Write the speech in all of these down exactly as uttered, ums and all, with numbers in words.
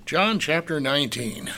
John chapter nineteen.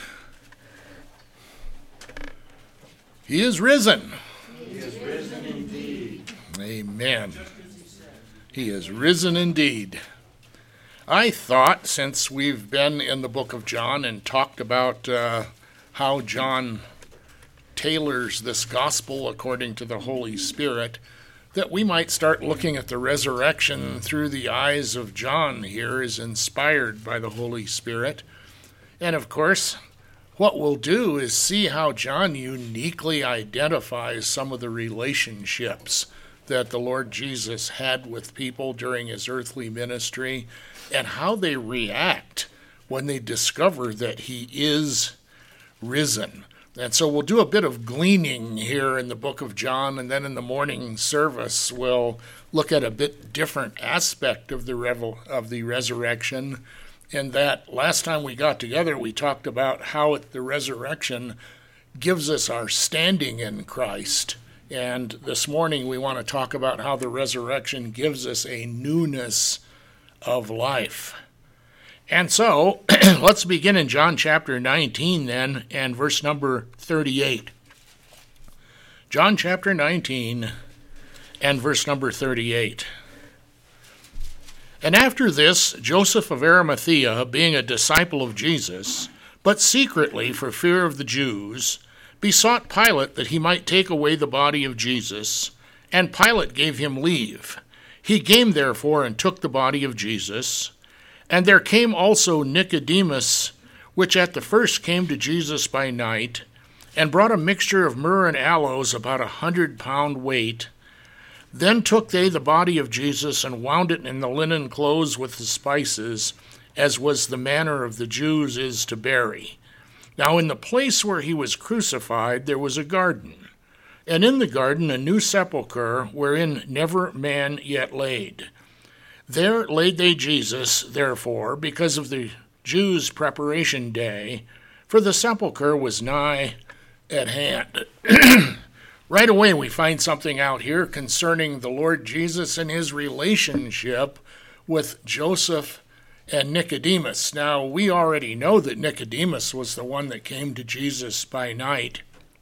He is risen. He is risen indeed. Amen. He is risen indeed. I thought, since we've been in the book of John and talked about uh, how John tailors this gospel according to the Holy Spirit, that we might start looking at the resurrection through the eyes of John here as inspired by the Holy Spirit. And of course, what we'll do is see how John uniquely identifies some of the relationships that the Lord Jesus had with people during his earthly ministry and how they react when they discover that he is risen. And so we'll do a bit of gleaning here in the book of John, and then in the morning service we'll look at a bit different aspect of the revel- of the resurrection. In that last time we got together, we talked about how the resurrection gives us our standing in Christ. And this morning we want to talk about how the resurrection gives us a newness of life. And so let's begin in John chapter nineteen then, and verse number thirty-eight. John chapter nineteen and verse number thirty-eight. And after this, Joseph of Arimathea, being a disciple of Jesus, but secretly for fear of the Jews, besought Pilate that he might take away the body of Jesus, and Pilate gave him leave. He came therefore and took the body of Jesus. And there came also Nicodemus, which at the first came to Jesus by night, and brought a mixture of myrrh and aloes about a hundred pound weight. Then took they the body of Jesus, and wound it in the linen clothes with the spices, as was the manner of the Jews is to bury. Now in the place where he was crucified there was a garden, and in the garden a new sepulchre, wherein never man yet laid. There laid they Jesus, therefore, because of the Jews' preparation day, for the sepulchre was nigh at hand. Right away we find something out here concerning the Lord Jesus and his relationship with Joseph and Nicodemus. Now, we already know that Nicodemus was the one that came to Jesus by night.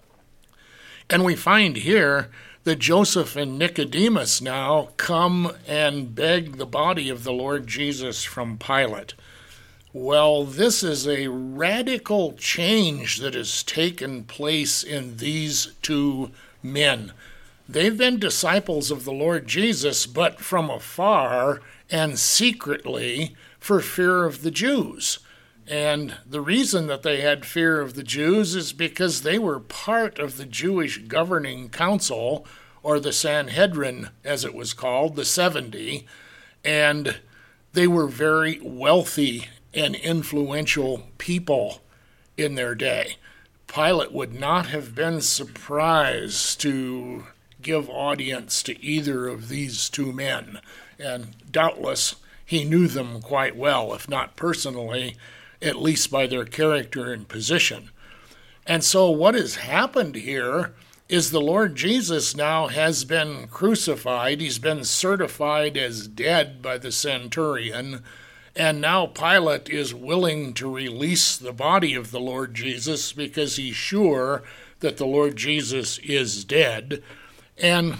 And we find here that Joseph and Nicodemus now come and beg the body of the Lord Jesus from Pilate. Well, this is a radical change that has taken place in these two men. They've been disciples of the Lord Jesus, but from afar and secretly for fear of the Jews. And the reason that they had fear of the Jews is because they were part of the Jewish governing council, or the Sanhedrin, as it was called, the seventy, and they were very wealthy and influential people in their day. Pilate would not have been surprised to give audience to either of these two men, and doubtless he knew them quite well, if not personally, at least by their character and position. And so what has happened here is the Lord Jesus now has been crucified. He's been certified as dead by the centurion, and now Pilate is willing to release the body of the Lord Jesus because he's sure that the Lord Jesus is dead. And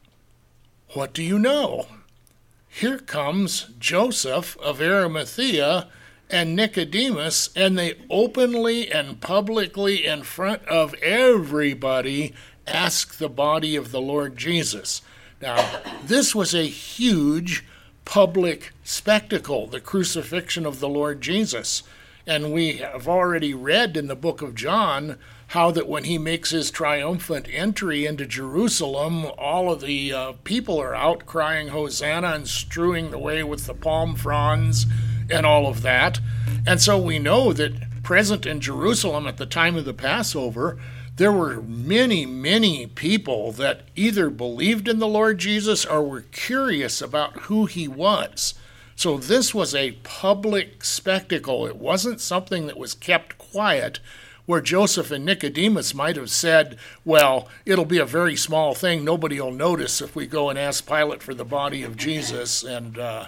what do you know? Here comes Joseph of Arimathea and Nicodemus, and they openly and publicly in front of everybody ask the body of the Lord Jesus. Now, this was a huge public spectacle, the crucifixion of the Lord Jesus. And we have already read in the book of John how that when he makes his triumphant entry into Jerusalem, all of the uh, people are out crying Hosanna and strewing the way with the palm fronds and all of that. And so we know that present in Jerusalem at the time of the Passover, there were many, many people that either believed in the Lord Jesus or were curious about who he was. So this was a public spectacle. It wasn't something that was kept quiet, where Joseph and Nicodemus might have said, well, it'll be a very small thing. Nobody will notice if we go and ask Pilate for the body of Jesus, and uh,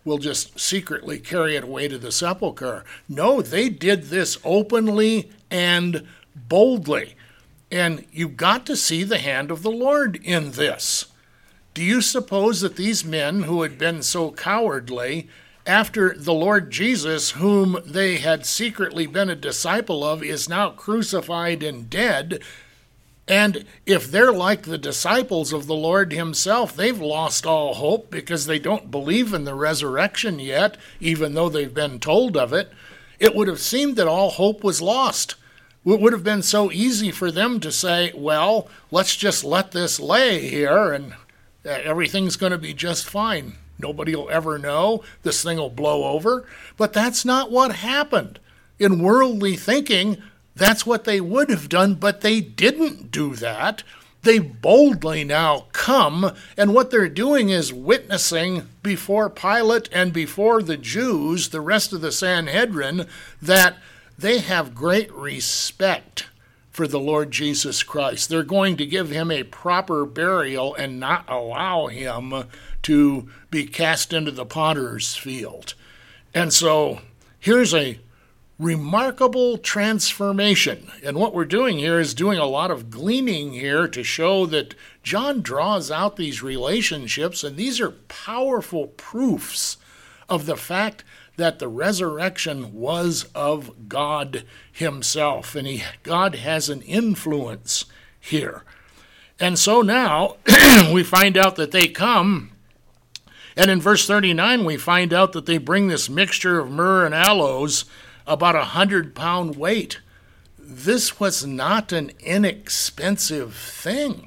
we'll just secretly carry it away to the sepulcher. No, they did this openly and boldly. And you've got to see the hand of the Lord in this. Do you suppose that these men who had been so cowardly, after the Lord Jesus, whom they had secretly been a disciple of, is now crucified and dead, and if they're like the disciples of the Lord himself, they've lost all hope because they don't believe in the resurrection yet, even though they've been told of it, it would have seemed that all hope was lost. It would have been so easy for them to say, well, let's just let this lay here and everything's going to be just fine. Nobody will ever know. This thing will blow over. But that's not what happened. In worldly thinking, that's what they would have done, but they didn't do that. They boldly now come, and what they're doing is witnessing before Pilate and before the Jews, the rest of the Sanhedrin, that they have great respect for the Lord Jesus Christ. They're going to give him a proper burial and not allow him to be cast into the potter's field. And so here's a remarkable transformation. And what we're doing here is doing a lot of gleaning here to show that John draws out these relationships, and these are powerful proofs of the fact that the resurrection was of God himself, and he, God has an influence here. And so now we find out that they come, and in verse thirty-nine we find out that they bring this mixture of myrrh and aloes, about a hundred pound weight. This was not an inexpensive thing.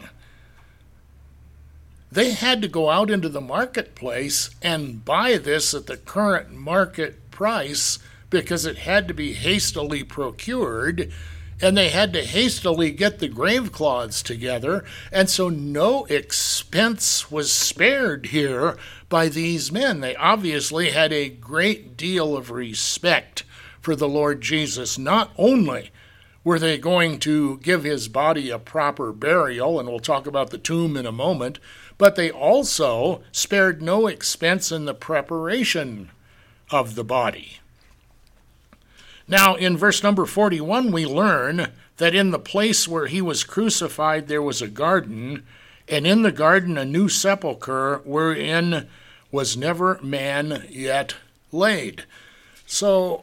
They had to go out into the marketplace and buy this at the current market price because it had to be hastily procured, and they had to hastily get the grave cloths together, and so no expense was spared here by these men. They obviously had a great deal of respect for the Lord Jesus. Not only were they going to give his body a proper burial, and we'll talk about the tomb in a moment, but they also spared no expense in the preparation of the body. Now, in verse number forty-one, we learn that in the place where he was crucified there was a garden, and in the garden a new sepulchre wherein was never man yet laid. So,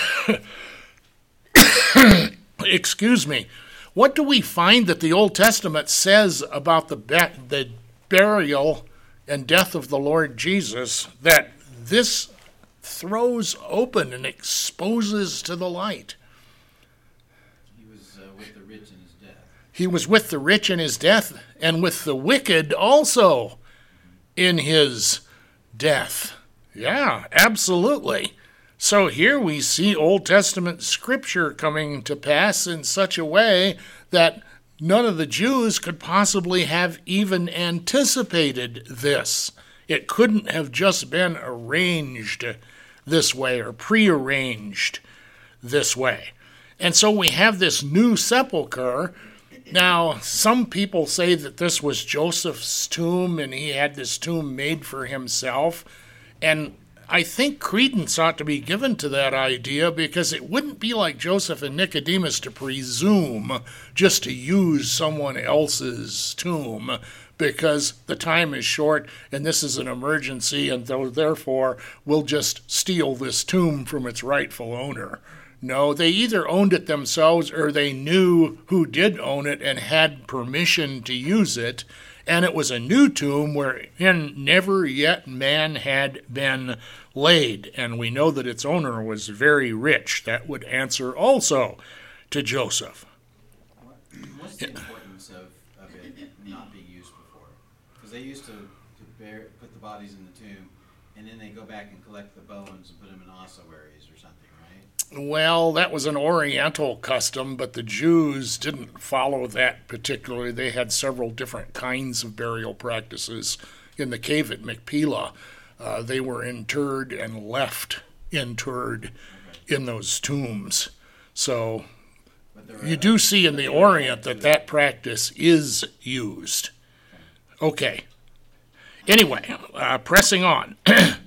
excuse me, what do we find that the Old Testament says about the be- the burial and death of the Lord Jesus that this throws open and exposes to the light? He was uh, with the rich in his death. He was with the rich in his death, and with the wicked also in his death. Yeah, absolutely. So here we see Old Testament scripture coming to pass in such a way that none of the Jews could possibly have even anticipated this. It couldn't have just been arranged this way or prearranged this way. And so we have this new sepulcher. Now, some people say that this was Joseph's tomb and he had this tomb made for himself. And I think credence ought to be given to that idea, because it wouldn't be like Joseph and Nicodemus to presume just to use someone else's tomb, because the time is short and this is an emergency, and therefore we'll just steal this tomb from its rightful owner. No, they either owned it themselves or they knew who did own it and had permission to use it. And it was a new tomb wherein never yet man had been laid. And we know that its owner was very rich. That would answer also to Joseph. What's the importance of, of it not being used before? Because they used to, to bear, put the bodies in the tomb, and then they go back and collect the bones and put them in ossuaries or something, right? Well, that was an Oriental custom, but the Jews didn't follow that particularly. They had several different kinds of burial practices. In the cave at Machpelah, uh, they were interred and left interred okay. in those tombs. So you do see in the Orient that that practice is used. Okay. Anyway, uh, pressing on.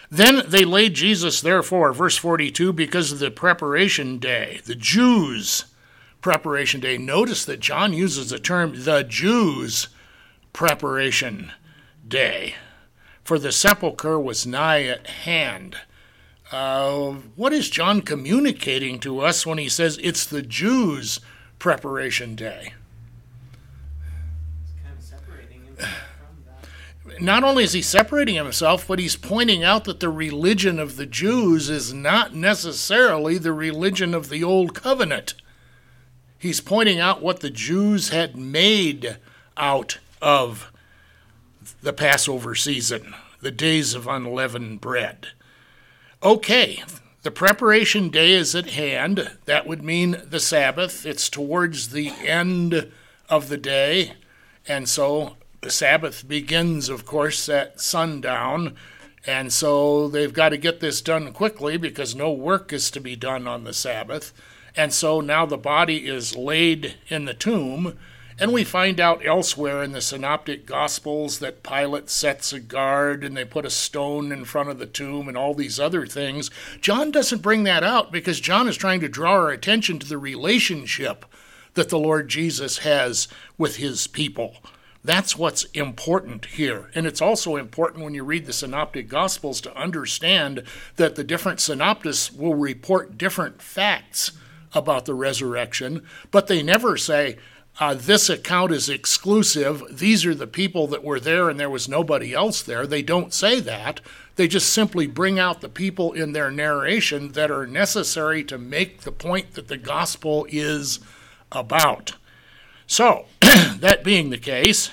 Then they laid Jesus, therefore, verse forty-two, because of the preparation day, the Jews' preparation day. Notice that John uses the term, the Jews' preparation day, for the sepulchre was nigh at hand. Uh, what is John communicating to us when he says it's the Jews' preparation day? He's kind of separating himself from that. Not only is he separating himself, but he's pointing out that the religion of the Jews is not necessarily the religion of the Old Covenant. He's pointing out what the Jews had made out of the Passover season, the days of unleavened bread. Okay, the preparation day is at hand. That would mean the Sabbath. It's towards the end of the day, and so the Sabbath begins, of course, at sundown, and so they've got to get this done quickly because no work is to be done on the Sabbath. And so now the body is laid in the tomb, and we find out elsewhere in the Synoptic Gospels that Pilate sets a guard and they put a stone in front of the tomb and all these other things. John doesn't bring that out because John is trying to draw our attention to the relationship that the Lord Jesus has with his people. That's what's important here. And it's also important when you read the Synoptic Gospels to understand that the different synoptists will report different facts about the resurrection, but they never say, Uh, this account is exclusive. These are the people that were there and there was nobody else there. They don't say that. They just simply bring out the people in their narration that are necessary to make the point that the gospel is about. So, that being the case,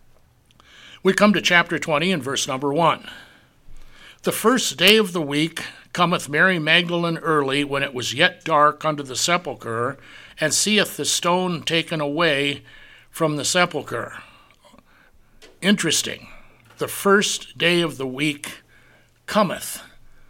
we come to chapter twenty and verse number one. The first day of the week cometh Mary Magdalene early, when it was yet dark, unto the sepulchre, and seeth the stone taken away from the sepulchre. Interesting. The first day of the week cometh.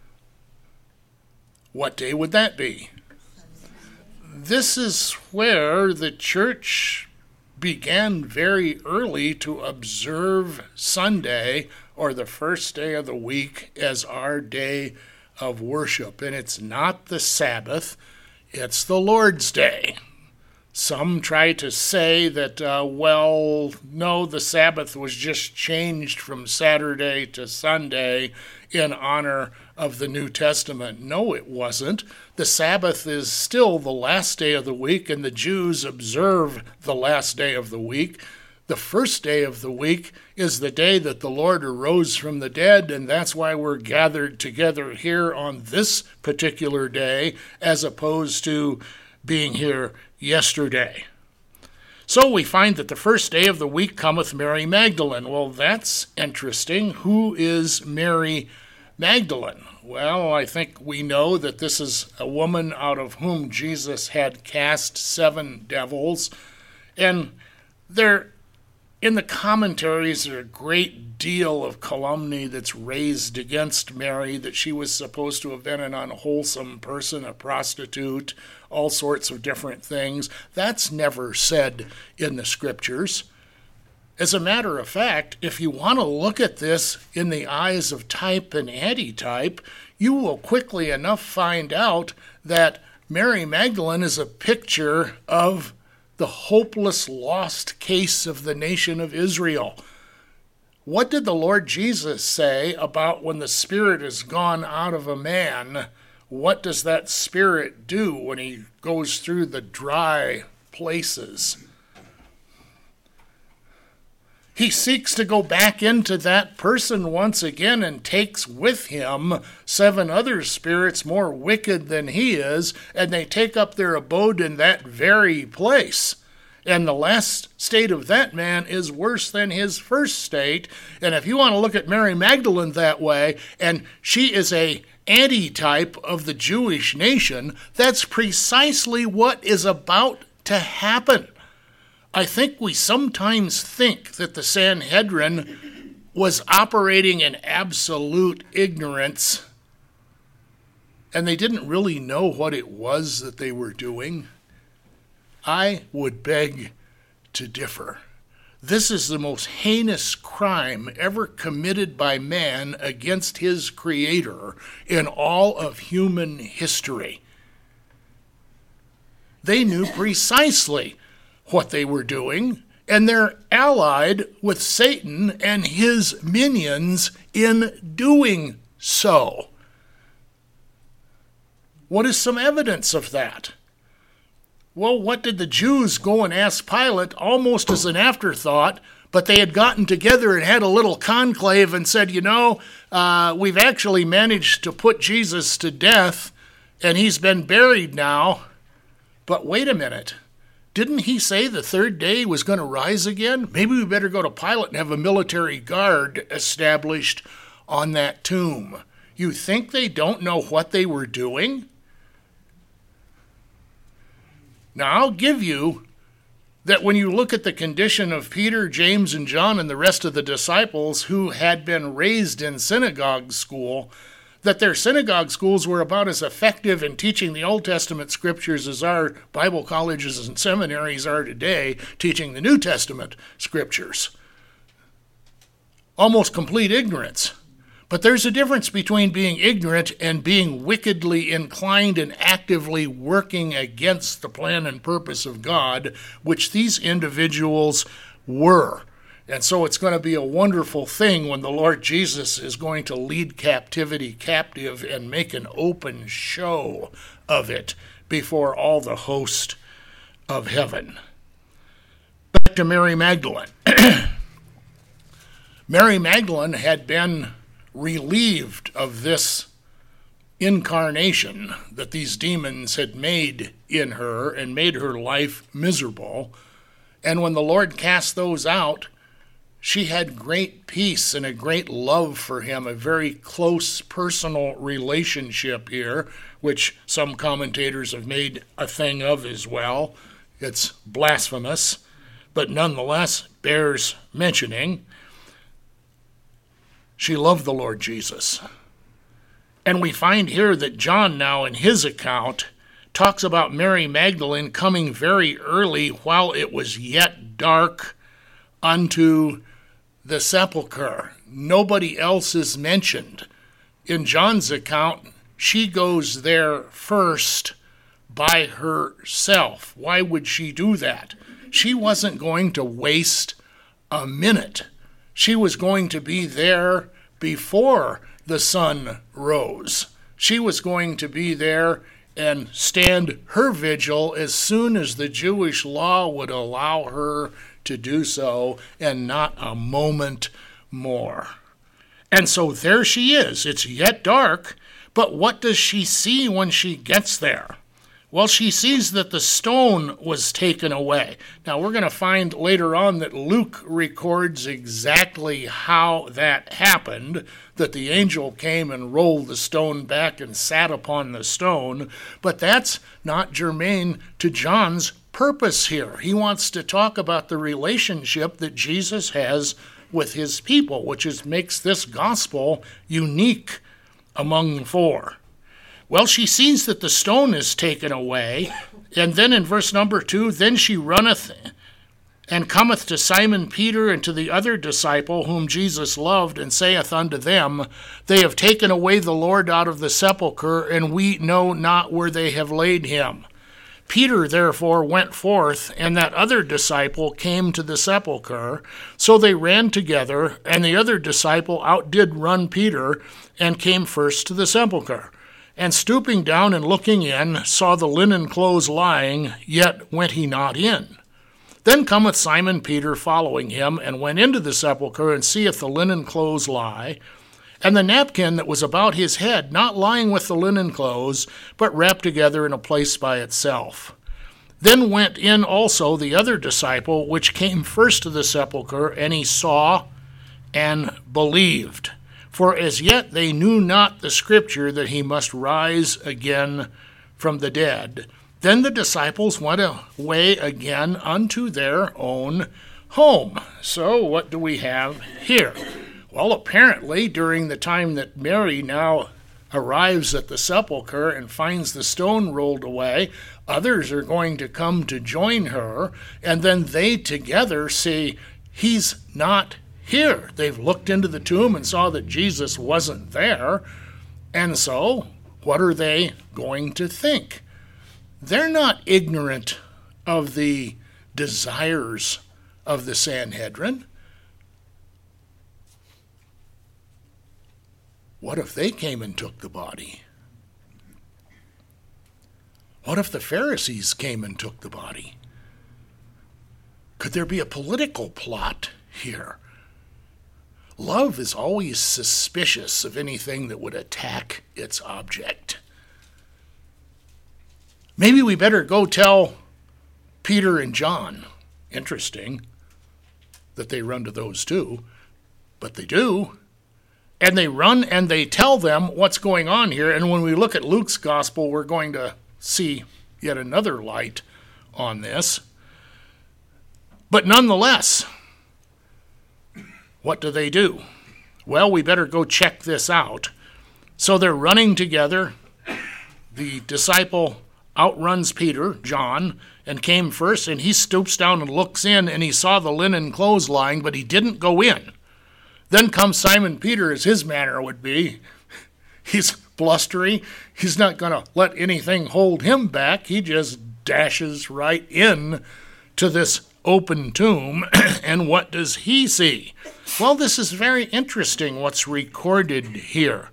What day would that be? This is where the church began very early to observe Sunday, or the first day of the week, as our day of worship. And it's not the Sabbath. It's the Lord's Day. Some try to say that, uh, well, no, the Sabbath was just changed from Saturday to Sunday in honor of the New Testament. No, it wasn't. The Sabbath is still the last day of the week, and the Jews observe the last day of the week. The first day of the week is the day that the Lord arose from the dead, and that's why we're gathered together here on this particular day, as opposed to being here yesterday. So we find that the first day of the week cometh Mary Magdalene. Well, that's interesting. Who is Mary Magdalene? Well, I think we know that this is a woman out of whom Jesus had cast seven devils, and there in the commentaries, there's a great deal of calumny that's raised against Mary, that she was supposed to have been an unwholesome person, a prostitute, all sorts of different things. That's never said in the scriptures. As a matter of fact, if you want to look at this in the eyes of type and antitype, you will quickly enough find out that Mary Magdalene is a picture of the hopeless, lost case of the nation of Israel. What did the Lord Jesus say about when the spirit is gone out of a man? What does that spirit do when he goes through the dry places? He seeks to go back into that person once again and takes with him seven other spirits more wicked than he is, and they take up their abode in that very place. And the last state of that man is worse than his first state. And if you want to look at Mary Magdalene that way, and she is a antitype of the Jewish nation, that's precisely what is about to happen. I think we sometimes think that the Sanhedrin was operating in absolute ignorance, and they didn't really know what it was that they were doing. I would beg to differ. This is the most heinous crime ever committed by man against his Creator in all of human history. They knew precisely what they were doing, and they're allied with Satan and his minions in doing so. What is some evidence of that? Well, what did the Jews go and ask Pilate almost as an afterthought, but they had gotten together and had a little conclave and said, you know, uh, we've actually managed to put Jesus to death, and he's been buried now. But wait a minute. Didn't he say the third day he was going to rise again? Maybe we better go to Pilate and have a military guard established on that tomb. You think they don't know what they were doing? Now, I'll give you that when you look at the condition of Peter, James, and John and the rest of the disciples who had been raised in synagogue school, that their synagogue schools were about as effective in teaching the Old Testament scriptures as our Bible colleges and seminaries are today teaching the New Testament scriptures. Almost complete ignorance. But there's a difference between being ignorant and being wickedly inclined and actively working against the plan and purpose of God, which these individuals were. And so it's going to be a wonderful thing when the Lord Jesus is going to lead captivity captive and make an open show of it before all the host of heaven. Back to Mary Magdalene. Mary Magdalene had been relieved of this incarnation that these demons had made in her and made her life miserable. And when the Lord cast those out, she had great peace and a great love for him, a very close personal relationship here, which some commentators have made a thing of as well. It's blasphemous, but nonetheless bears mentioning. She loved the Lord Jesus. And we find here that John now in his account talks about Mary Magdalene coming very early while it was yet dark unto the sepulchre. Nobody else is mentioned. In John's account, she goes there first by herself. Why would she do that? She wasn't going to waste a minute. She was going to be there before the sun rose. She was going to be there and stand her vigil as soon as the Jewish law would allow her to do so, and not a moment more. And so there she is. It's yet dark, but what does she see when she gets there? Well, she sees that the stone was taken away. Now, we're going to find later on that Luke records exactly how that happened, that the angel came and rolled the stone back and sat upon the stone, but that's not germane to John's purpose here. He wants to talk about the relationship that Jesus has with his people, which is makes this gospel unique among the four. Well, she sees that the stone is taken away, and then in verse number two, then she runneth and cometh to Simon Peter and to the other disciple whom Jesus loved, and saith unto them, They have taken away the Lord out of the sepulchre, and we know not where they have laid him. Peter therefore went forth, and that other disciple came to the sepulchre. So they ran together, and the other disciple outdid run Peter, and came first to the sepulchre. And stooping down and looking in, saw the linen clothes lying, yet went he not in. Then cometh Simon Peter following him, and went into the sepulchre, and seeth the linen clothes lie, and the napkin that was about his head not lying with the linen clothes, but wrapped together in a place by itself. Then went in also the other disciple, which came first to the sepulchre, and he saw and believed. For as yet they knew not the scripture that he must rise again from the dead. Then the disciples went away again unto their own home. So what do we have here? Well, apparently during the time that Mary now arrives at the sepulchre and finds the stone rolled away, others are going to come to join her, and then they together see he's not here. They've looked into the tomb and saw that Jesus wasn't there. And so, what are they going to think? They're not ignorant of the desires of the Sanhedrin. What if they came and took the body? What if the Pharisees came and took the body? Could there be a political plot here? Love is always suspicious of anything that would attack its object. Maybe we better go tell Peter and John. Interesting that they run to those two, but they do. And they run and they tell them what's going on here. And when we look at Luke's gospel, we're going to see yet another light on this. But nonetheless, what do they do? Well, we better go check this out. So they're running together. The disciple outruns Peter, John, and came first, and he stoops down and looks in, and he saw the linen clothes lying, but he didn't go in. Then comes Simon Peter, as his manner would be. He's blustery. He's not going to let anything hold him back. He just dashes right in to this open tomb, and what does he see? Well, this is very interesting what's recorded here.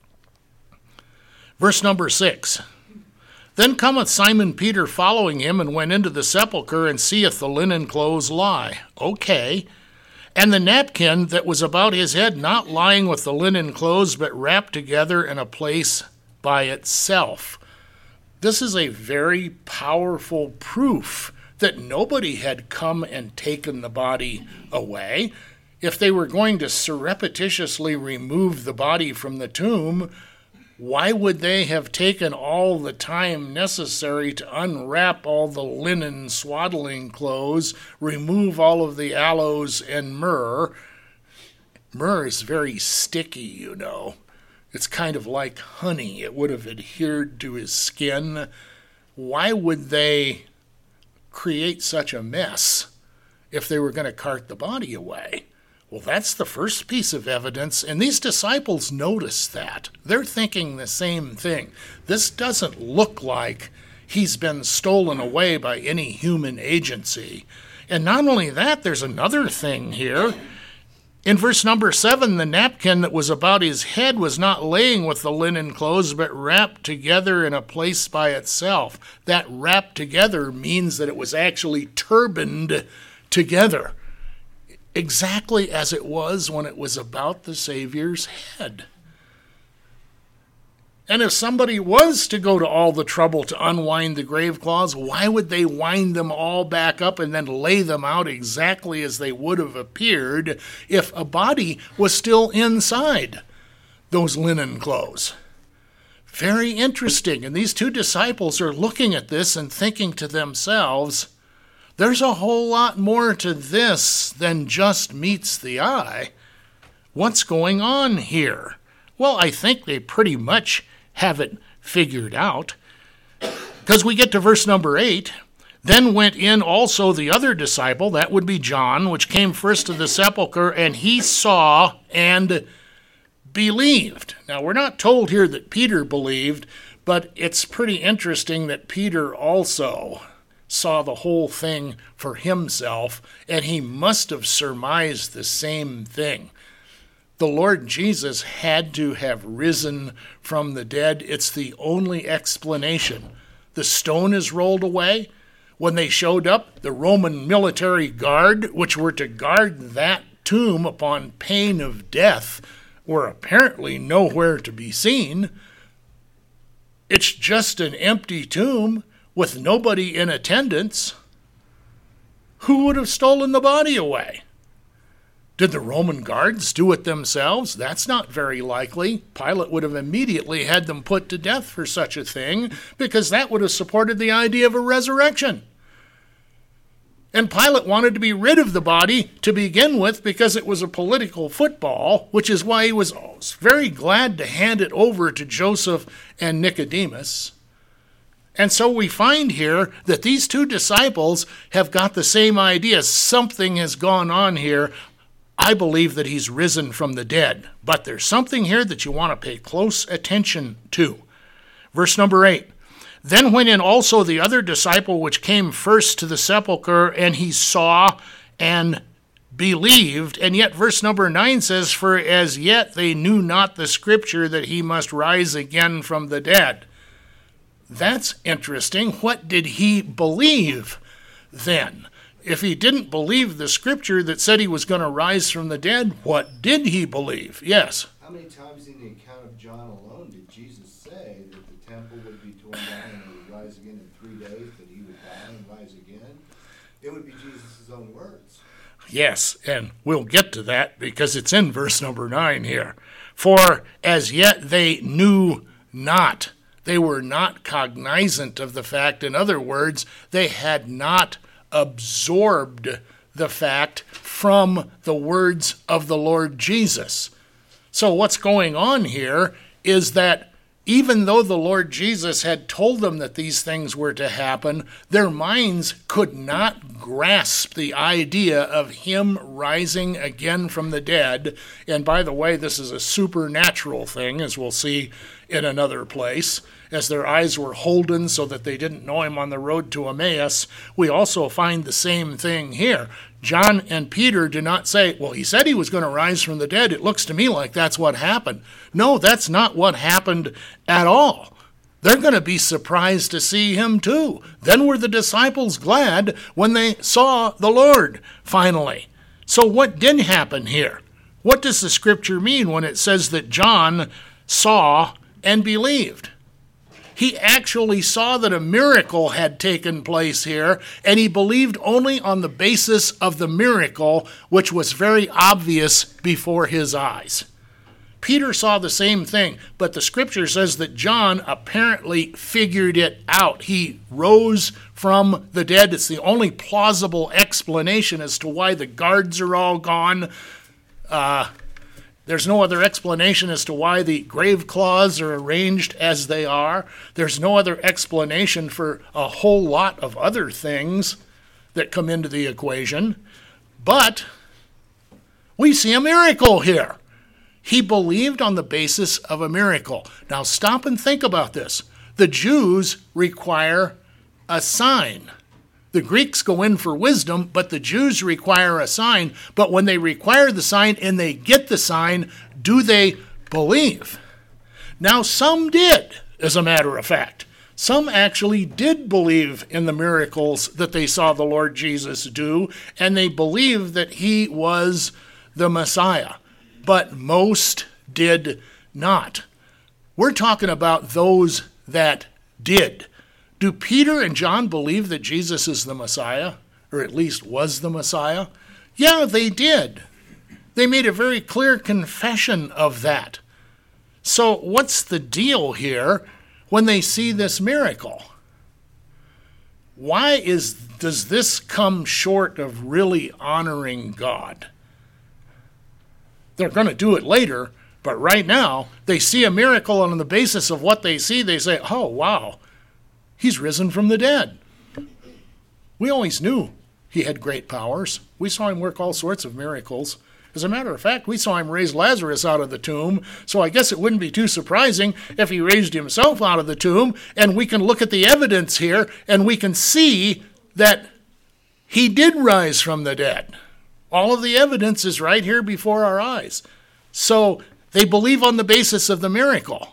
Verse number six. Then cometh Simon Peter following him, and went into the sepulchre, and seeth the linen clothes lie. Okay. And the napkin that was about his head not lying with the linen clothes, but wrapped together in a place by itself. This is a very powerful proof that nobody had come and taken the body away. If they were going to surreptitiously remove the body from the tomb, why would they have taken all the time necessary to unwrap all the linen swaddling clothes, remove all of the aloes and myrrh? Myrrh is very sticky, you know. It's kind of like honey. It would have adhered to his skin. Why would they create such a mess if they were going to cart the body away? Well, that's the first piece of evidence, and these disciples notice that. They're thinking the same thing. This doesn't look like he's been stolen away by any human agency. And not only that, there's another thing here. In verse number seven, the napkin that was about his head was not laying with the linen clothes, but wrapped together in a place by itself. That wrapped together means that it was actually turbaned together, exactly as it was when it was about the Savior's head. And if somebody was to go to all the trouble to unwind the grave cloths, why would they wind them all back up and then lay them out exactly as they would have appeared if a body was still inside those linen clothes? Very interesting. And these two disciples are looking at this and thinking to themselves, there's a whole lot more to this than just meets the eye. What's going on here? Well, I think they pretty much have it figured out. Because we get to verse number eight. Then went in also the other disciple, that would be John, which came first to the sepulchre, and he saw and believed. Now, we're not told here that Peter believed, but it's pretty interesting that Peter also saw the whole thing for himself, and he must have surmised the same thing. The Lord Jesus had to have risen from the dead. It's the only explanation. The stone is rolled away. When they showed up, the Roman military guard, which were to guard that tomb upon pain of death, were apparently nowhere to be seen. It's just an empty tomb with nobody in attendance. Who would have stolen the body away? Did the Roman guards do it themselves? That's not very likely. Pilate would have immediately had them put to death for such a thing, because that would have supported the idea of a resurrection. And Pilate wanted to be rid of the body to begin with because it was a political football, which is why he was very glad to hand it over to Joseph and Nicodemus. And so we find here that these two disciples have got the same idea. Something has gone on here. I believe that he's risen from the dead. But there's something here that you want to pay close attention to. Verse number eight. Then went in also the other disciple which came first to the sepulchre, and he saw and believed. And yet verse number nine says, for as yet they knew not the scripture that he must rise again from the dead. That's interesting. What did he believe then? If he didn't believe the scripture that said he was going to rise from the dead, what did he believe? Yes. How many times in the account of John alone did Jesus say that the temple would be torn down and he would rise again in three days, that he would die and rise again? It would be Jesus' own words. Yes, and we'll get to that because it's in verse number nine here. For as yet they knew not. They were not cognizant of the fact. In other words, they had not absorbed the fact from the words of the Lord Jesus. So what's going on here is that even though the Lord Jesus had told them that these things were to happen, their minds could not grasp the idea of him rising again from the dead. And by the way, this is a supernatural thing, as we'll see in another place. As their eyes were holden so that they didn't know him on the road to Emmaus, we also find the same thing here. John and Peter do not say, well, he said he was going to rise from the dead. It looks to me like that's what happened. No, that's not what happened at all. They're going to be surprised to see him too. Then were the disciples glad when they saw the Lord finally. So what did happen here? What does the scripture mean when it says that John saw and believed? He actually saw that a miracle had taken place here, and he believed only on the basis of the miracle, which was very obvious before his eyes. Peter saw the same thing, but the scripture says that John apparently figured it out. He rose from the dead. It's the only plausible explanation as to why the guards are all gone. Uh, There's no other explanation as to why the grave cloths are arranged as they are. There's no other explanation for a whole lot of other things that come into the equation. But we see a miracle here. He believed on the basis of a miracle. Now stop and think about this. The Jews require a sign. The Greeks go in for wisdom, but the Jews require a sign. But when they require the sign and they get the sign, do they believe? Now, some did, as a matter of fact. Some actually did believe in the miracles that they saw the Lord Jesus do, and they believed that he was the Messiah. But most did not. We're talking about those that did. Do Peter and John believe that Jesus is the Messiah, or at least was the Messiah? Yeah, they did. They made a very clear confession of that. So what's the deal here when they see this miracle? Why is does this come short of really honoring God? They're going to do it later, but right now they see a miracle, and on the basis of what they see, they say, oh, wow. He's risen from the dead. We always knew he had great powers. We saw him work all sorts of miracles. As a matter of fact, we saw him raise Lazarus out of the tomb, so I guess it wouldn't be too surprising if he raised himself out of the tomb, and we can look at the evidence here, and we can see that he did rise from the dead. All of the evidence is right here before our eyes. So they believe on the basis of the miracle.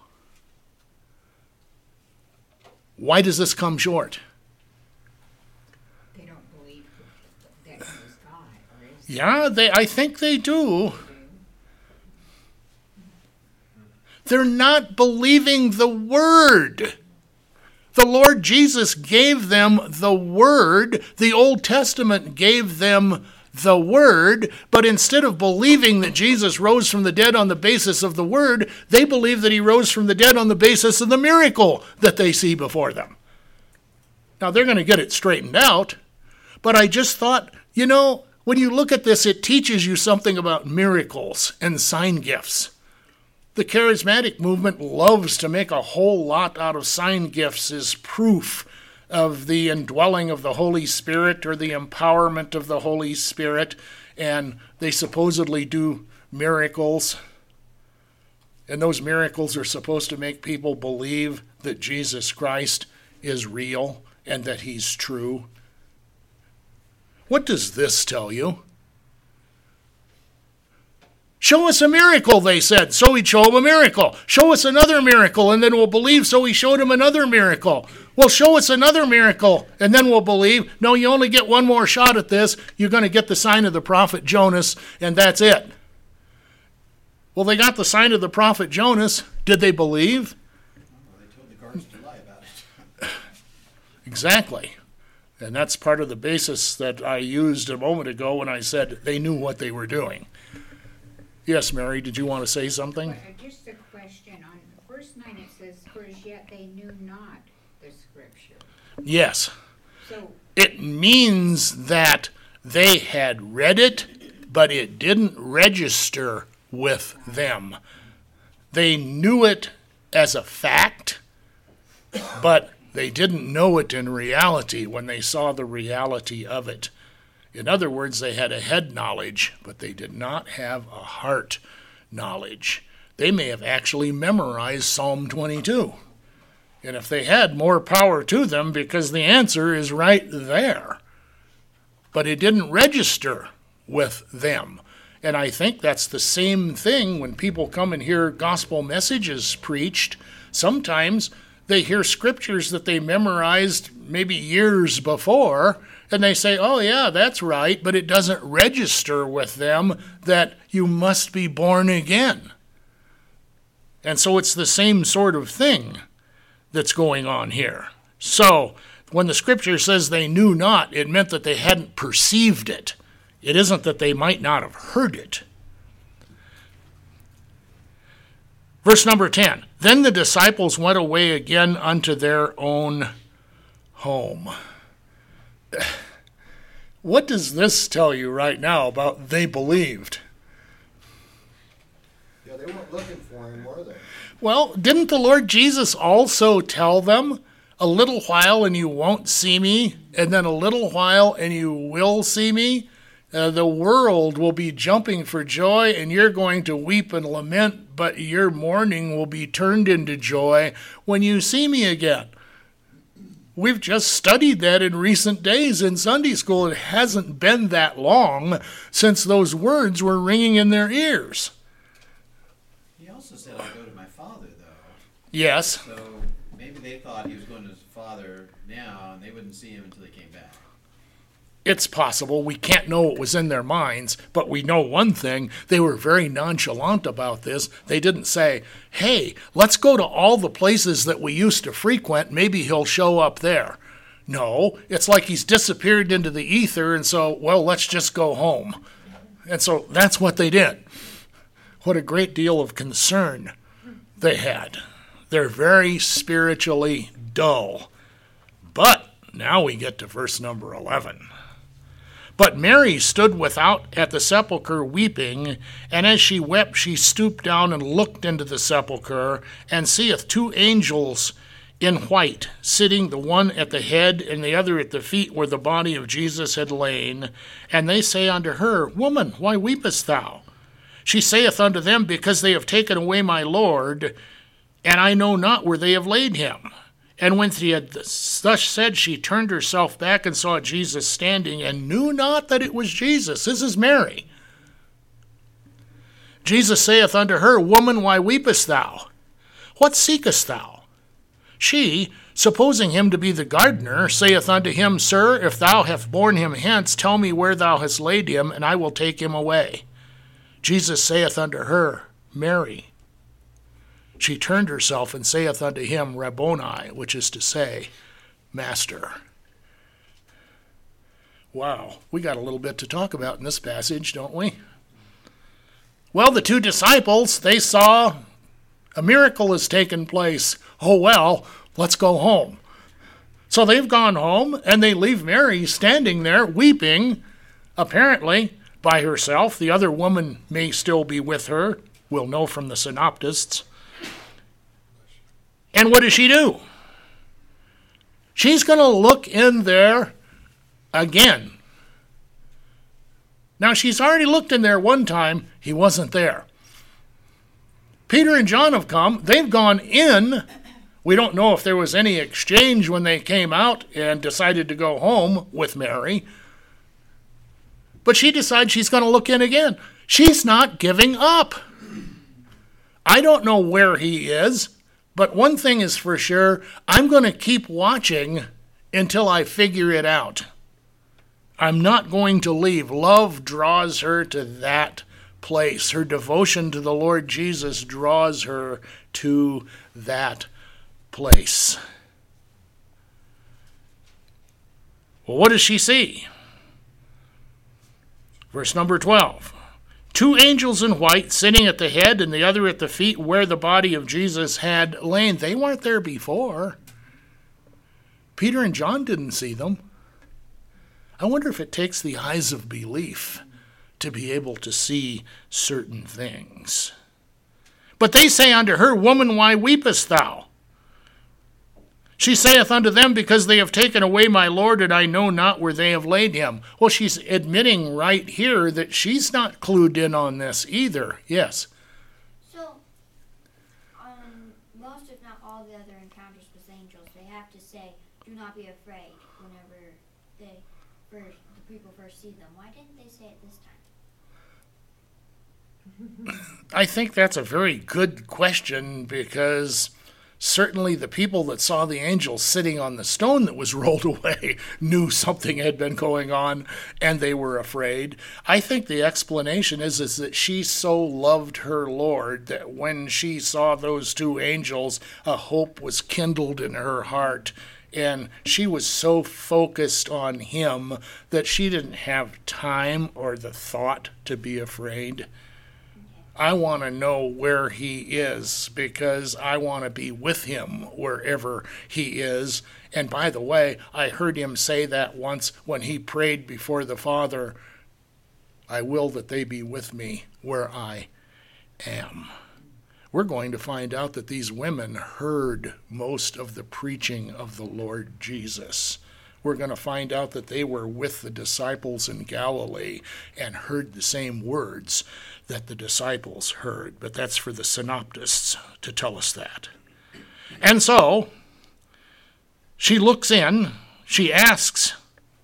Why does this come short? They don't believe that he was God, or is Yeah, they. I think they do. They're not believing the word. The Lord Jesus gave them the word. The Old Testament gave them the word, but instead of believing that Jesus rose from the dead on the basis of the word, they believe that he rose from the dead on the basis of the miracle that they see before them. Now, they're going to get it straightened out, but I just thought, you know, when you look at this, it teaches you something about miracles and sign gifts. The charismatic movement loves to make a whole lot out of sign gifts as proof of the indwelling of the Holy Spirit or the empowerment of the Holy Spirit, and they supposedly do miracles. And those miracles are supposed to make people believe that Jesus Christ is real and that he's true. What does this tell you? Show us a miracle, they said. So he'd show them a miracle. Show us another miracle, and then we'll believe. So he showed him another miracle. Well, show us another miracle, and then we'll believe. No, you only get one more shot at this. You're going to get the sign of the prophet Jonas, and that's it. Well, they got the sign of the prophet Jonas. Did they believe? Well, they told the guards to lie about it. Exactly. And that's part of the basis that I used a moment ago when I said they knew what they were doing. Yes, Mary, did you want to say something? Well, uh, just a question. On verse nine it says, "For as yet they knew not the scripture." Yes. So, It means that they had read it, but it didn't register with them. They knew it as a fact, but they didn't know it in reality when they saw the reality of it. In other words, they had a head knowledge, but they did not have a heart knowledge. They may have actually memorized Psalm twenty-two. And if they had, more power to them, because the answer is right there. But it didn't register with them. And I think that's the same thing when people come and hear gospel messages preached. Sometimes they hear scriptures that they memorized maybe years before, and they say, oh yeah, that's right, but it doesn't register with them that you must be born again. And so it's the same sort of thing that's going on here. So when the scripture says they knew not, it meant that they hadn't perceived it. It isn't that they might not have heard it. Verse number ten, then the disciples went away again unto their own home. What does this tell you right now about they believed? Yeah, they weren't looking for him, were they? Well, didn't the Lord Jesus also tell them, a little while and you won't see me, and then a little while and you will see me? Uh, the world will be jumping for joy, and you're going to weep and lament, but your mourning will be turned into joy when you see me again. We've just studied that in recent days in Sunday school. It hasn't been that long since those words were ringing in their ears. He also said, I'll go to my father, though. Yes. So maybe they thought he was going to his father now, and they wouldn't see him until he came back. It's possible. We can't know what was in their minds, but we know one thing. They were very nonchalant about this. They didn't say, hey, let's go to all the places that we used to frequent. Maybe he'll show up there. No, it's like he's disappeared into the ether, and so, well, let's just go home. And so that's what they did. What a great deal of concern they had. They're very spiritually dull. But now we get to verse number eleven. But Mary stood without at the sepulchre weeping, and as she wept, she stooped down and looked into the sepulchre, and seeth two angels in white, sitting, the one at the head and the other at the feet where the body of Jesus had lain. And they say unto her, Woman, why weepest thou? She saith unto them, Because they have taken away my Lord, and I know not where they have laid him. And when she had thus said, she turned herself back and saw Jesus standing, and knew not that it was Jesus. This is Mary. Jesus saith unto her, Woman, why weepest thou? What seekest thou? She, supposing him to be the gardener, saith unto him, Sir, if thou hast borne him hence, tell me where thou hast laid him, and I will take him away. Jesus saith unto her, Mary. She turned herself and saith unto him, Rabboni, which is to say, Master. Wow, we got a little bit to talk about in this passage, don't we? Well, the two disciples, they saw a miracle has taken place. Oh, well, let's go home. So they've gone home, and they leave Mary standing there weeping, apparently by herself. The other woman may still be with her, we'll know from the synoptists. And what does she do? She's going to look in there again. Now, she's already looked in there one time. He wasn't there. Peter and John have come. They've gone in. We don't know if there was any exchange when they came out and decided to go home with Mary. But she decides she's going to look in again. She's not giving up. I don't know where he is, but one thing is for sure, I'm going to keep watching until I figure it out. I'm not going to leave. Love draws her to that place. Her devotion to the Lord Jesus draws her to that place. Well, what does she see? Verse number twelve. Two angels in white sitting at the head and the other at the feet where the body of Jesus had lain. They weren't there before. Peter and John didn't see them. I wonder if it takes the eyes of belief to be able to see certain things. But they say unto her, Woman, why weepest thou? She saith unto them, Because they have taken away my Lord, and I know not where they have laid him. Well, she's admitting right here that she's not clued in on this either. Yes? So, on most, if not all, the other encounters with angels, they have to say, do not be afraid whenever they first, the people first see them. Why didn't they say it this time? I think that's a very good question, because certainly the people that saw the angel sitting on the stone that was rolled away knew something had been going on, and they were afraid. I think the explanation is, is that she so loved her Lord that when she saw those two angels, a hope was kindled in her heart, and she was so focused on him that she didn't have time or the thought to be afraid. I want to know where he is, because I want to be with him wherever he is. And by the way, I heard him say that once when he prayed before the Father, I will that they be with me where I am. We're going to find out that these women heard most of the preaching of the Lord Jesus. We're going to find out that they were with the disciples in Galilee and heard the same words that the disciples heard. But that's for the synoptists to tell us that. And so, she looks in, she asks,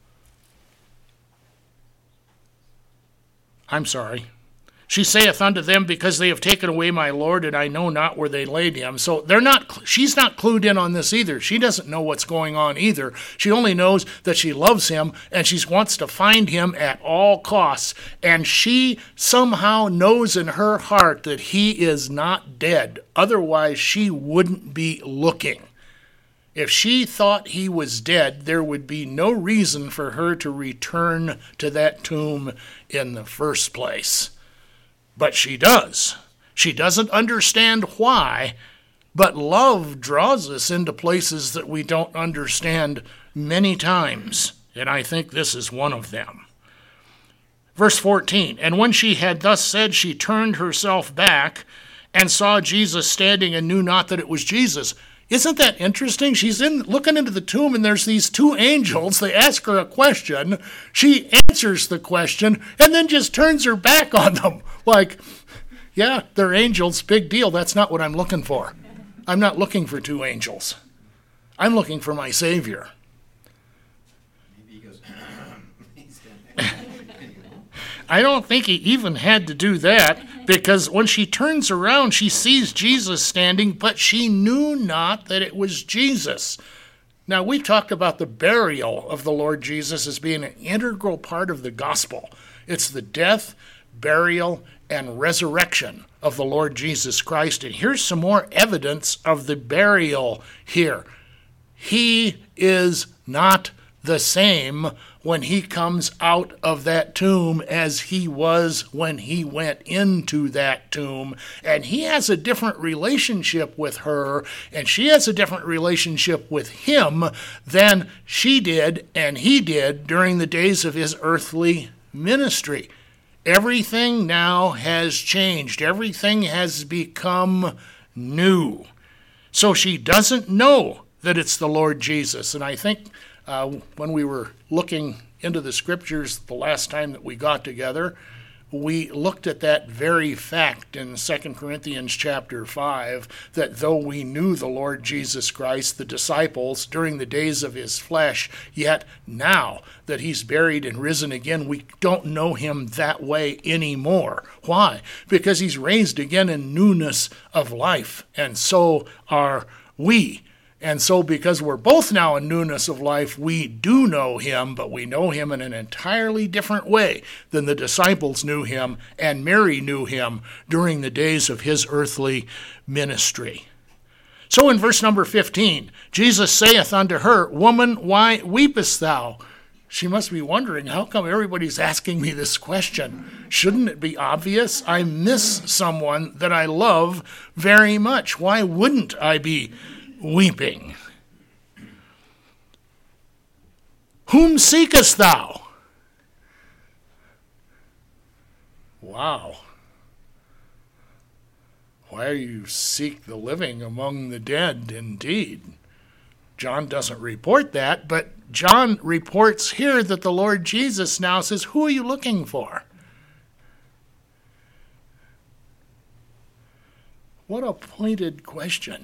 I'm sorry, she saith unto them, Because they have taken away my Lord, and I know not where they laid him. So they're not. She's not clued in on this either. She doesn't know what's going on either. She only knows that she loves him, and she wants to find him at all costs. And she somehow knows in her heart that he is not dead. Otherwise, she wouldn't be looking. If she thought he was dead, there would be no reason for her to return to that tomb in the first place. But she does. She doesn't understand why, but love draws us into places that we don't understand many times, and I think this is one of them. Verse fourteen, And when she had thus said, she turned herself back and saw Jesus standing and knew not that it was Jesus. Isn't that interesting? She's in looking into the tomb, and there's these two angels. They ask her a question. She answers the question and then just turns her back on them. Like, yeah, they're angels, big deal. That's not what I'm looking for. I'm not looking for two angels. I'm looking for my Savior. Maybe he goes, I don't think he even had to do that, because when she turns around, she sees Jesus standing, but she knew not that it was Jesus. Now, we talked about the burial of the Lord Jesus as being an integral part of the gospel. It's the death, burial, and resurrection of the Lord Jesus Christ. And here's some more evidence of the burial here. He is not the same when he comes out of that tomb as he was when he went into that tomb. And he has a different relationship with her, and she has a different relationship with him than she did and he did during the days of his earthly ministry. Everything now has changed. Everything has become new. So she doesn't know that it's the Lord Jesus. And I think uh, when we were looking into the scriptures the last time that we got together, we looked at that very fact in Second Corinthians chapter five, that though we knew the Lord Jesus Christ, the disciples, during the days of his flesh, yet now that he's buried and risen again, we don't know him that way anymore. Why? Because he's raised again in newness of life, and so are we. And so because we're both now in newness of life, we do know him, but we know him in an entirely different way than the disciples knew him and Mary knew him during the days of his earthly ministry. So in verse number fifteen, Jesus saith unto her, Woman, why weepest thou? She must be wondering, how come everybody's asking me this question? Shouldn't it be obvious? I miss someone that I love very much. Why wouldn't I be weeping? Whom seekest thou? Wow. Why do you seek the living among the dead? Indeed. John doesn't report that, but John reports here that the Lord Jesus now says, who are you looking for? What a pointed question.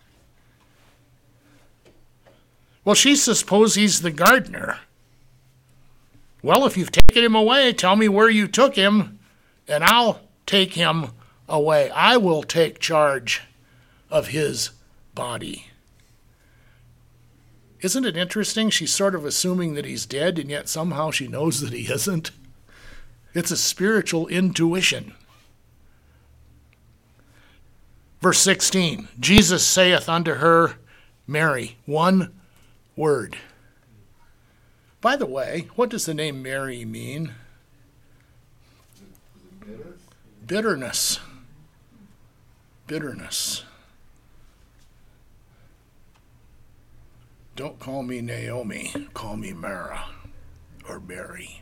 Well, she supposes he's the gardener. Well, if you've taken him away, tell me where you took him, and I'll take him away. I will take charge of his body. Isn't it interesting? She's sort of assuming that he's dead, and yet somehow she knows that he isn't. It's a spiritual intuition. Verse sixteen, Jesus saith unto her, Mary, one word. By the way, what does the name Mary mean? Bitter? Bitterness. Bitterness. Don't call me Naomi. Call me Mara or Mary.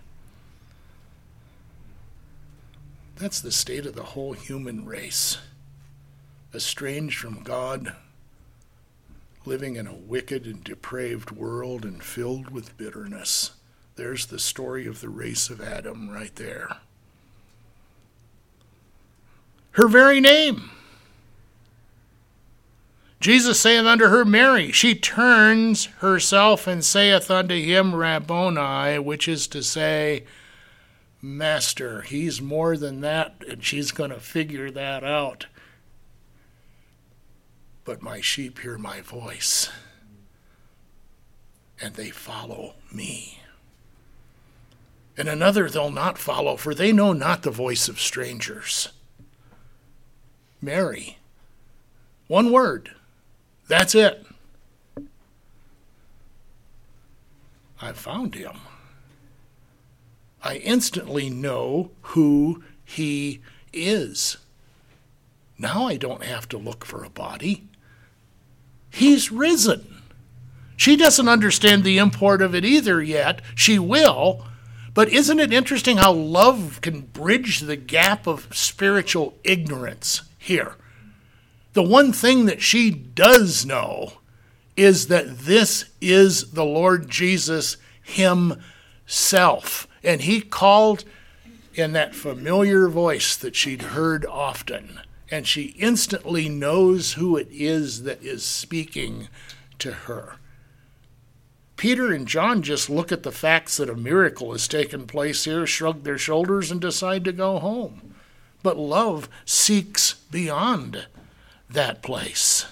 That's the state of the whole human race. Estranged from God, living in a wicked and depraved world and filled with bitterness. There's the story of the race of Adam right there. Her very name. Jesus saith unto her, Mary. She turns herself and saith unto him, Rabboni, which is to say, Master. He's more than that, and she's going to figure that out. But my sheep hear my voice, and they follow me. And another they'll not follow, for they know not the voice of strangers. Mary. One word. That's it. I found him. I instantly know who he is. Now I don't have to look for a body. He's risen. She doesn't understand the import of it either yet. She will. But isn't it interesting how love can bridge the gap of spiritual ignorance here? The one thing that she does know is that this is the Lord Jesus himself. And he called in that familiar voice that she'd heard often. And she instantly knows who it is that is speaking to her. Peter and John just look at the facts that a miracle has taken place here, shrug their shoulders, and decide to go home. But love seeks beyond that place.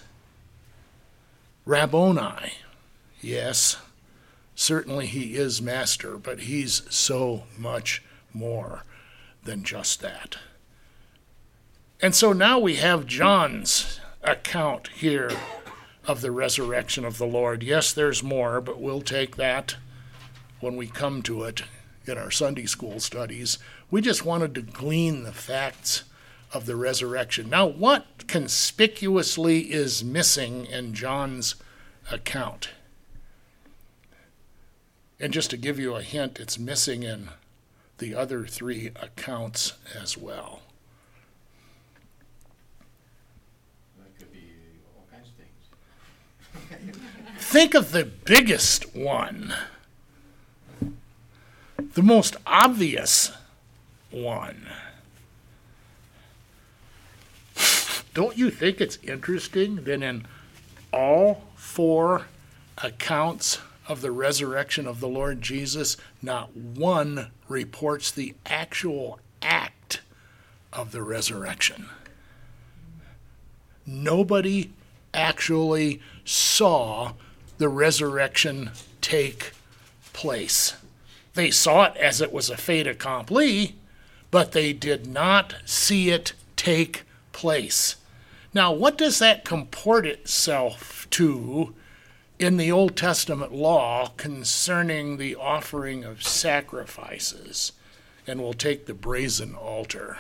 Rabboni, yes, certainly he is master, but he's so much more than just that. And so now we have John's account here of the resurrection of the Lord. Yes, there's more, but we'll take that when we come to it in our Sunday school studies. We just wanted to glean the facts of the resurrection. Now, what conspicuously is missing in John's account? And just to give you a hint, it's missing in the other three accounts as well. That could be all kinds of things. Think of the biggest one, the most obvious one. Don't you think it's interesting that in all four accounts of the resurrection of the Lord Jesus, not one reports the actual act of the resurrection? Nobody actually saw the resurrection take place. They saw it as it was a fait accompli, but they did not see it take place. Now, what does that comport itself to in the Old Testament law concerning the offering of sacrifices? And we'll take the brazen altar.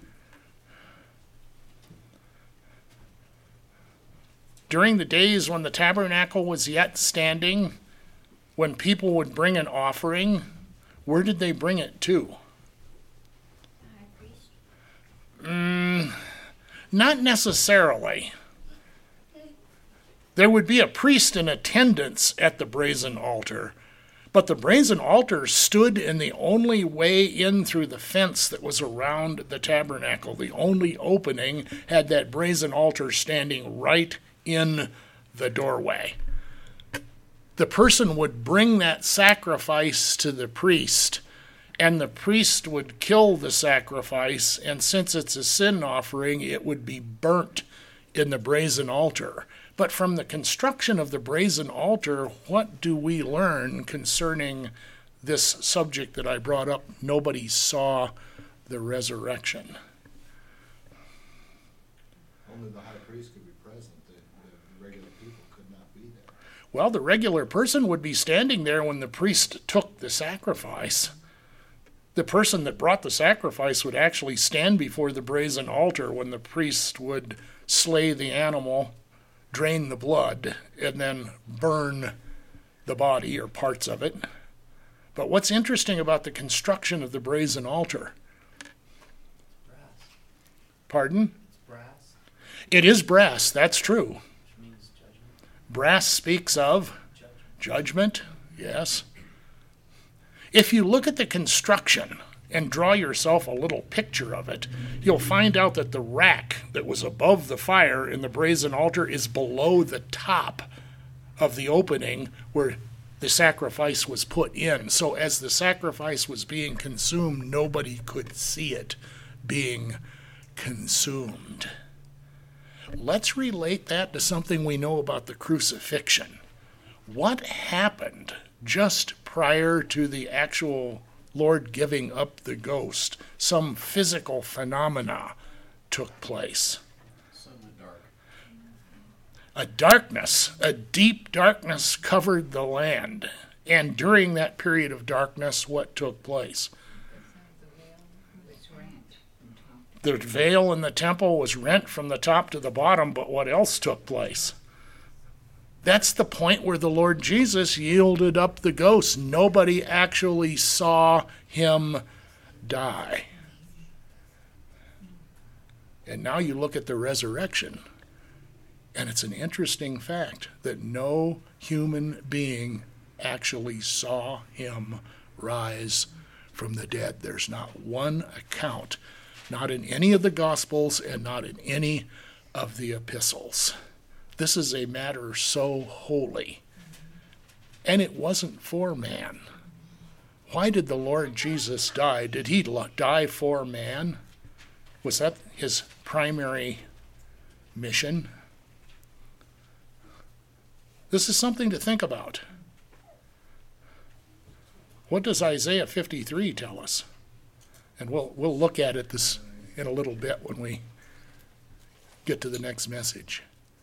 During the days when the tabernacle was yet standing, when people would bring an offering, where did they bring it to? The high priest. Mm, not necessarily. There would be a priest in attendance at the brazen altar, but the brazen altar stood in the only way in through the fence that was around the tabernacle. The only opening had that brazen altar standing right in the doorway. The person would bring that sacrifice to the priest, and the priest would kill the sacrifice, and since it's a sin offering, it would be burnt in the brazen altar. But from the construction of the brazen altar, what do we learn concerning this subject that I brought up? Nobody saw the resurrection. Only the high priest could be present. The, the regular people could not be there. Well, the regular person would be standing there when the priest took the sacrifice. The person that brought the sacrifice would actually stand before the brazen altar when the priest would slay the animal, drain the blood, and then burn the body or parts of it. But what's interesting about the construction of the brazen altar? Brass. Pardon? It's brass, It is brass, that's true. which means judgment. Brass speaks of Judgment. judgment, yes. If you look at the construction and draw yourself a little picture of it, you'll find out that the rack that was above the fire in the brazen altar is below the top of the opening where the sacrifice was put in. So as the sacrifice was being consumed, nobody could see it being consumed. Let's relate that to something we know about the crucifixion. What happened just prior to the actual Lord giving up the ghost? Some physical phenomena took place. Suddenly dark. A darkness, a deep darkness covered the land. And during that period of darkness, what took place? The veil in the temple was rent from the top to the bottom, but what else took place? That's the point where the Lord Jesus yielded up the ghost. Nobody actually saw him die. And now you look at the resurrection, and it's an interesting fact that no human being actually saw him rise from the dead. There's not one account, not in any of the Gospels and not in any of the epistles. This is a matter so holy. And it wasn't for man. Why did the Lord Jesus die? Did he die for man? Was that his primary mission? This is something to think about. What does Isaiah fifty-three tell us? And we'll we'll look at it this in a little bit when we get to the next message.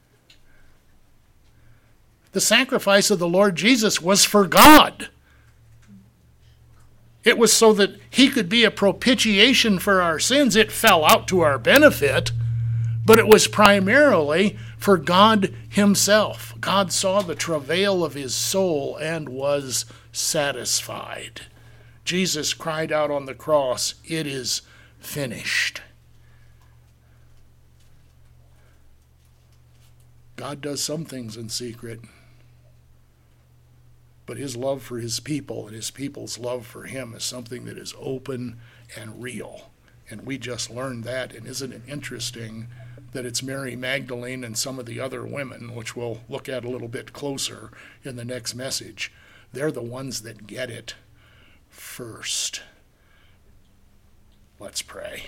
The sacrifice of the Lord Jesus was for God. It was so that he could be a propitiation for our sins. It fell out to our benefit, but it was primarily for God himself. God saw the travail of his soul and was satisfied. Jesus cried out on the cross, "It is finished." God does some things in secret, but his love for his people and his people's love for him is something that is open and real. And we just learned that, and isn't it interesting that it's Mary Magdalene and some of the other women, which we'll look at a little bit closer in the next message, they're the ones that get it first. Let's pray.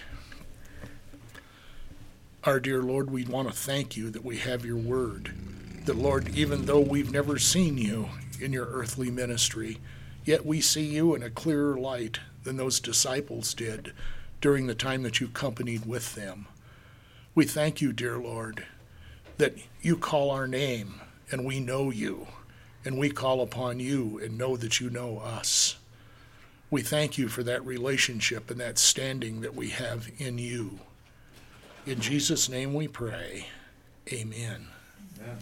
Our dear Lord, we want to thank you that we have your word. That, Lord, even though we've never seen you in your earthly ministry, yet we see you in a clearer light than those disciples did during the time that you companied with them. We thank you, dear Lord, that you call our name and we know you, and we call upon you and know that you know us. We thank you for that relationship and that standing that we have in you. In Jesus' name we pray. Amen. Yeah.